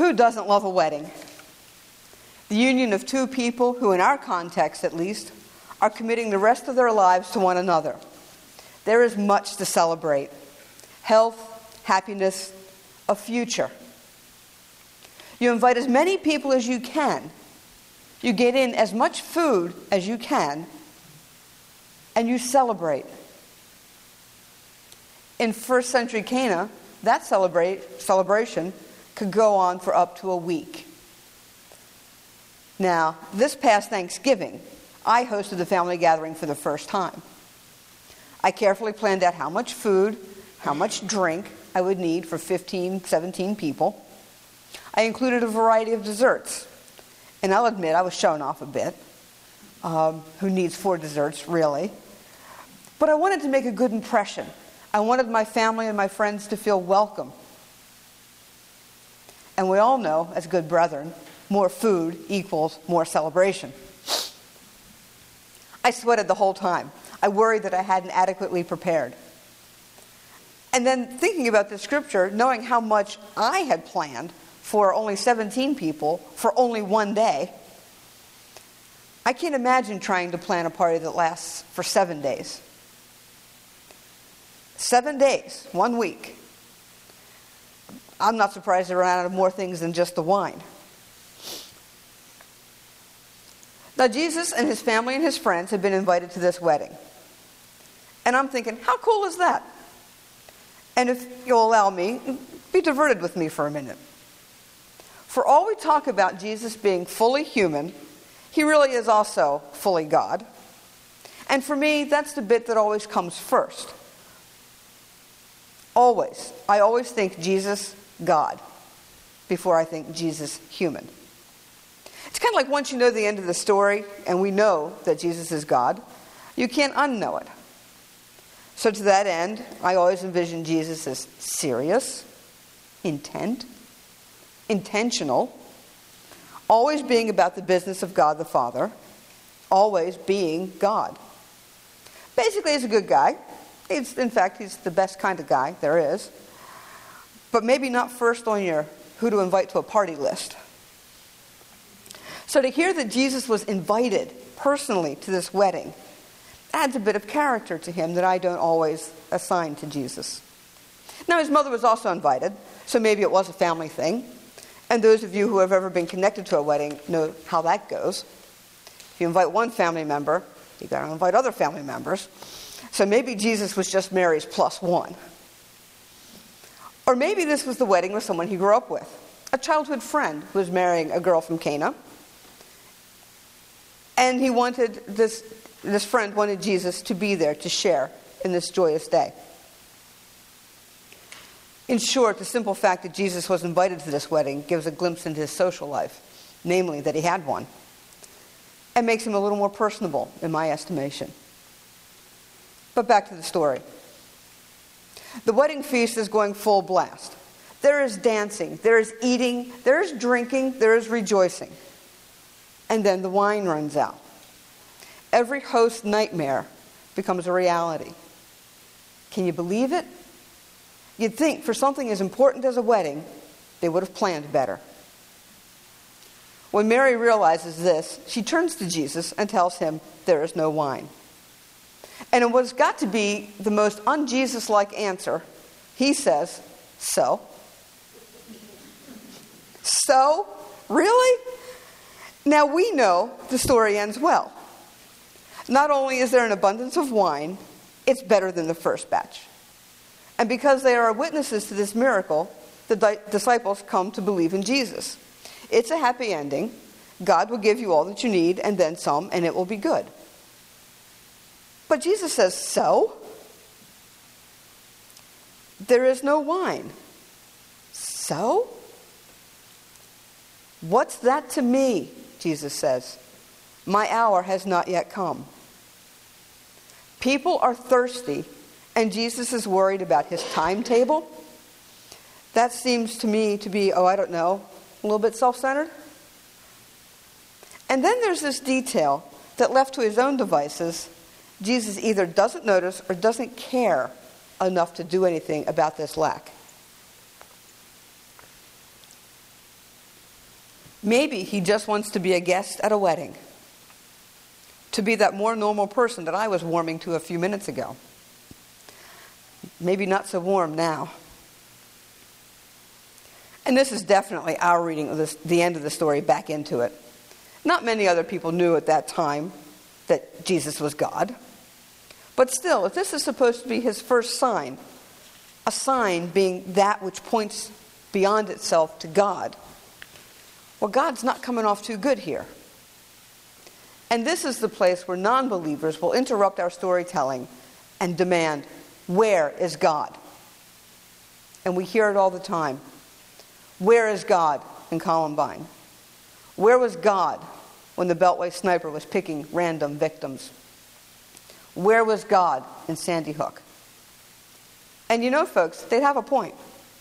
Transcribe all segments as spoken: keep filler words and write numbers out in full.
Who doesn't love a wedding? The union of two people who, in our context at least, are committing the rest of their lives to one another. There is much to celebrate. Health, happiness, a future. You invite as many people as you can. You get in as much food as you can. And you celebrate. In first century Cana, that celebrate, celebration could go on for up to a week. Now, this past Thanksgiving, I hosted the family gathering for the first time. I carefully planned out how much food, how much drink I would need for fifteen, seventeen people. I included a variety of desserts. And I'll admit, I was showing off a bit. Um, who needs four desserts, really? But I wanted to make a good impression. I wanted my family and my friends to feel welcome. And we all know, as good brethren, more food equals more celebration. I sweated the whole time. I worried that I hadn't adequately prepared. And then thinking about the scripture, knowing how much I had planned for only seventeen people for only one day, I can't imagine trying to plan a party that lasts for seven days. Seven days, one week. I'm not surprised they ran out of more things than just the wine. Now, Jesus and his family and his friends had been invited to this wedding. And I'm thinking, how cool is that? And if you'll allow me, be diverted with me for a minute. For all we talk about Jesus being fully human, he really is also fully God. And for me, that's the bit that always comes first. Always. I always think Jesus, God, before I think Jesus, human. It's kind of like once you know the end of the story, and we know that Jesus is God, you can't unknow it. So to that end, I always envision Jesus as serious, intent, intentional, always being about the business of God the Father, always being God. Basically, he's a good guy. He's, in fact, he's the best kind of guy there is. But maybe not first on your who to invite to a party list. So to hear that Jesus was invited personally to this wedding adds a bit of character to him that I don't always assign to Jesus. Now, his mother was also invited, so maybe it was a family thing. And those of you who have ever been connected to a wedding know how that goes. If you invite one family member, you've got to invite other family members. So maybe Jesus was just Mary's plus one. Or maybe this was the wedding with someone he grew up with. A childhood friend who was marrying a girl from Cana. And he wanted this, this friend wanted Jesus to be there to share in this joyous day. In short, the simple fact that Jesus was invited to this wedding gives a glimpse into his social life, namely that he had one, and makes him a little more personable in my estimation. But back to the story. The wedding feast is going full blast. There is dancing, there is eating, there is drinking, there is rejoicing. And then the wine runs out. Every host's nightmare becomes a reality. Can you believe it? You'd think for something as important as a wedding, they would have planned better. When Mary realizes this, she turns to Jesus and tells him there is no wine. And in what's got to be the most un-Jesus-like answer, he says, so? So? Really? Now we know the story ends well. Not only is there an abundance of wine, it's better than the first batch. And because they are witnesses to this miracle, the di- disciples come to believe in Jesus. It's a happy ending. God will give you all that you need and then some, and it will be good. But Jesus says, so? There is no wine. So? What's that to me? Jesus says. My hour has not yet come. People are thirsty, and Jesus is worried about his timetable. That seems to me to be, oh, I don't know, a little bit self-centered. And then there's this detail that left to his own devices, Jesus either doesn't notice or doesn't care enough to do anything about this lack. Maybe he just wants to be a guest at a wedding, to be that more normal person that I was warming to a few minutes ago. Maybe not so warm now. And this is definitely our reading of this, the end of the story back into it. Not many other people knew at that time that Jesus was God. But still, if this is supposed to be his first sign, a sign being that which points beyond itself to God, well, God's not coming off too good here. And this is the place where non-believers will interrupt our storytelling and demand, where is God? And we hear it all the time. Where is God in Columbine? Where was God when the Beltway sniper was picking random victims? Where was God in Sandy Hook? And you know, folks, they'd have a point.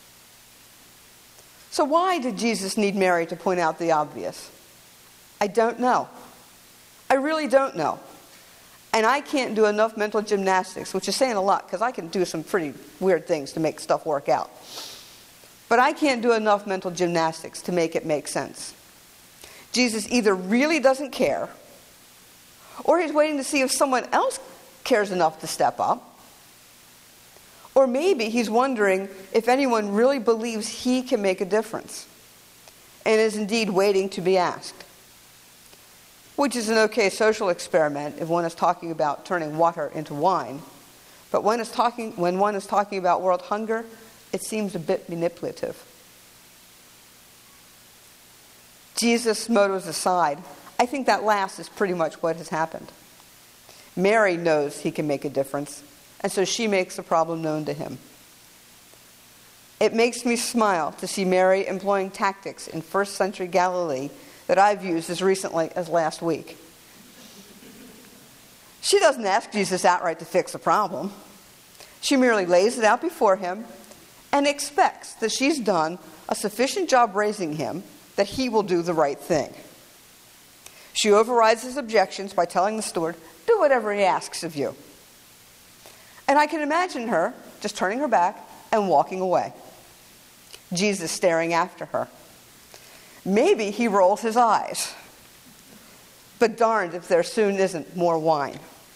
So why did Jesus need Mary to point out the obvious? I don't know. I really don't know. And I can't do enough mental gymnastics, which is saying a lot, because I can do some pretty weird things to make stuff work out. But I can't do enough mental gymnastics to make it make sense. Jesus either really doesn't care, or he's waiting to see if someone else cares enough to step up, or maybe he's wondering if anyone really believes he can make a difference, and is indeed waiting to be asked. Which is an okay social experiment if one is talking about turning water into wine. But when, is talking, when one is talking about world hunger, it seems a bit manipulative. Jesus' motives aside, I think that last is pretty much what has happened. Mary knows he can make a difference, and so she makes the problem known to him. It makes me smile to see Mary employing tactics in first century Galilee that I've used as recently as last week. She doesn't ask Jesus outright to fix the problem. She merely lays it out before him and expects that she's done a sufficient job raising him that he will do the right thing. She overrides his objections by telling the steward, do whatever he asks of you. And I can imagine her just turning her back and walking away. Jesus staring after her. Maybe he rolls his eyes. But darned if there soon isn't more wine.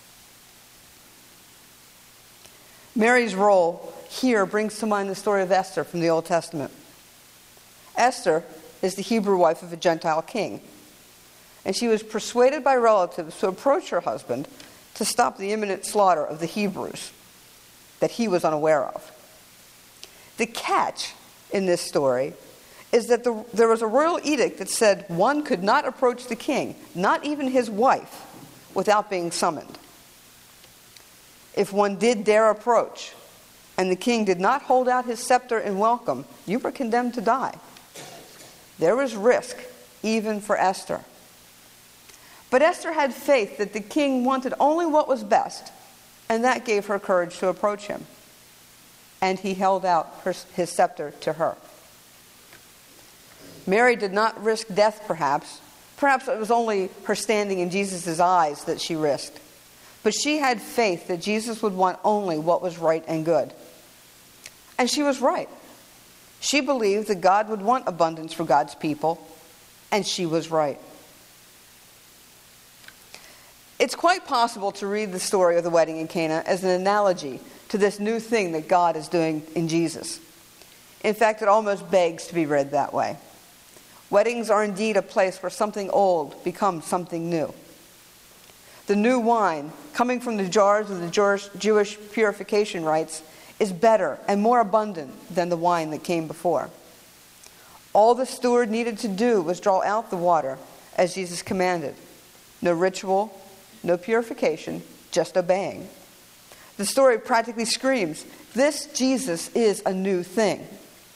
Mary's role here brings to mind the story of Esther from the Old Testament. Esther is the Hebrew wife of a Gentile king. And she was persuaded by relatives to approach her husband to stop the imminent slaughter of the Hebrews that he was unaware of. The catch in this story is that the, there was a royal edict that said one could not approach the king, not even his wife, without being summoned. If one did dare approach, and the king did not hold out his scepter in welcome, you were condemned to die. There was risk, even for Esther. But Esther had faith that the king wanted only what was best, and that gave her courage to approach him. And he held out her, his scepter to her. Mary did not risk death, perhaps. Perhaps it was only her standing in Jesus' eyes that she risked. But she had faith that Jesus would want only what was right and good. And she was right. She believed that God would want abundance for God's people, and she was right. It's quite possible to read the story of the wedding in Cana as an analogy to this new thing that God is doing in Jesus. In fact, it almost begs to be read that way. Weddings are indeed a place where something old becomes something new. The new wine, coming from the jars of the Jewish purification rites, is better and more abundant than the wine that came before. All the steward needed to do was draw out the water as Jesus commanded. No ritual, no purification, just obeying. The story practically screams, this Jesus is a new thing.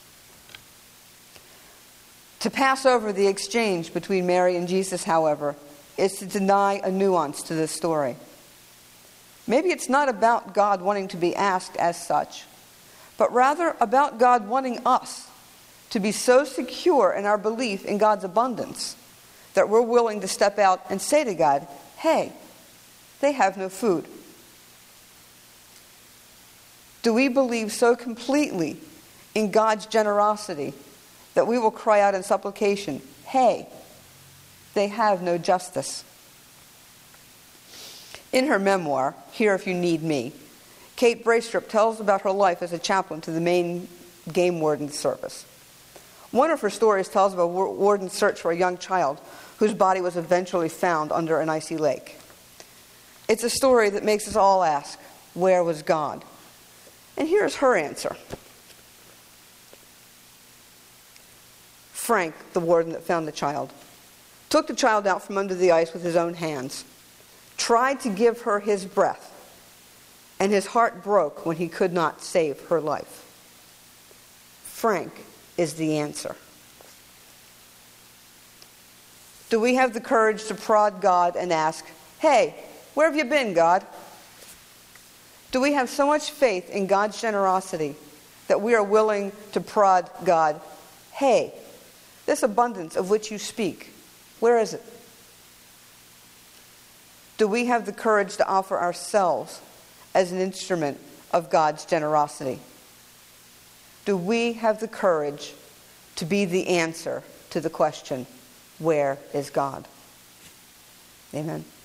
To pass over the exchange between Mary and Jesus, however, is to deny a nuance to this story. Maybe it's not about God wanting to be asked as such, but rather about God wanting us to be so secure in our belief in God's abundance that we're willing to step out and say to God, hey, they have no food. Do we believe so completely in God's generosity that we will cry out in supplication, hey, they have no justice. In her memoir, Here If You Need Me, Kate Braestrup tells about her life as a chaplain to the Maine Game Warden's Service. One of her stories tells of a warden's search for a young child whose body was eventually found under an icy lake. It's a story that makes us all ask, where was God? And here's her answer. Frank, the warden that found the child, took the child out from under the ice with his own hands, tried to give her his breath, and his heart broke when he could not save her life. Frank is the answer. Do we have the courage to prod God and ask, hey, where have you been, God? Do we have so much faith in God's generosity that we are willing to prod God, hey, this abundance of which you speak, where is it? Do we have the courage to offer ourselves as an instrument of God's generosity? Do we have the courage to be the answer to the question, where is God? Amen.